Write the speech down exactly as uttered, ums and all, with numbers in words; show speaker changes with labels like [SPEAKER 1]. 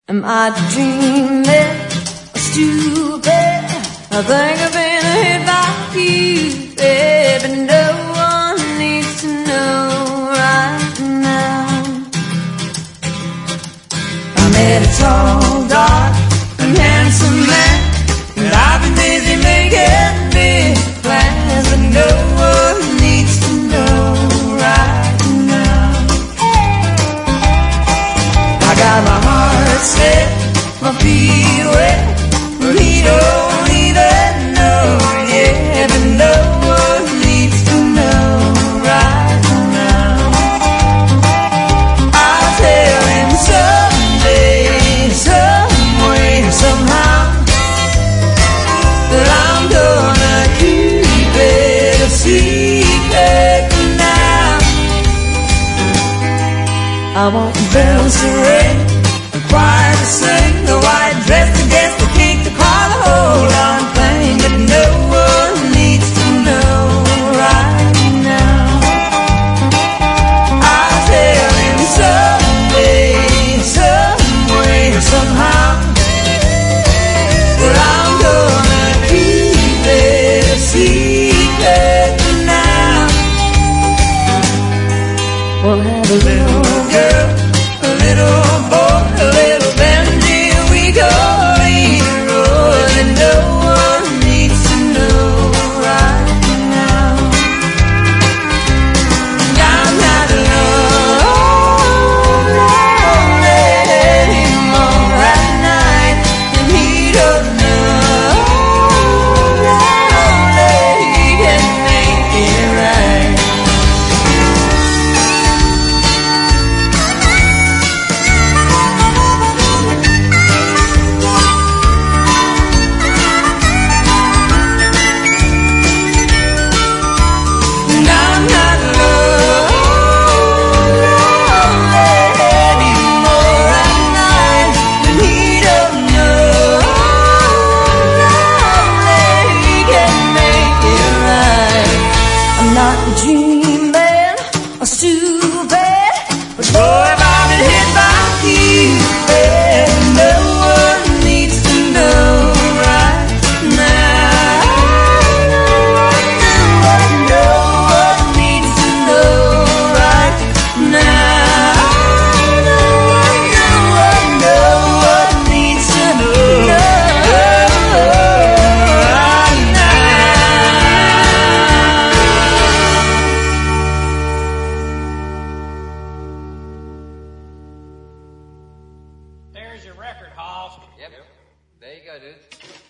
[SPEAKER 1] Am I dreaming or stupid? I think I've been hit by you, baby. No one needs to know right now. I met a tall, dark, and handsome man, and I've been busy making big plans, but no one needs to know right now. I got my heart set, my feet wet, but he don't even know yet, but no one needs to know right now. I'll tell him someday, some way, somehow, that I'm gonna keep it a secret now. I want bells to ring, the choir to sing, the white dress to guess, the cake to call, the whole darn thing, but no one needs to know right now. I'll tell him someday, some way, somehow, that I'm gonna keep it a secret now. We'll have a little girl, a little boy, a little Benji, we go Leroy, and no one needs to know right now. I'm not alone anymore at night, and he don't know that he can make it right. And I'm not alone anymore at night, and he don't know that he can make it right. I'm not dreaming or stupid, but boy, if I've been hit by Cupid, no one needs to know right now. No one needs to know right now. No one, no one, no one needs to know right now.
[SPEAKER 2] There's your record, Hoss.
[SPEAKER 3] Yep. There you go, dude.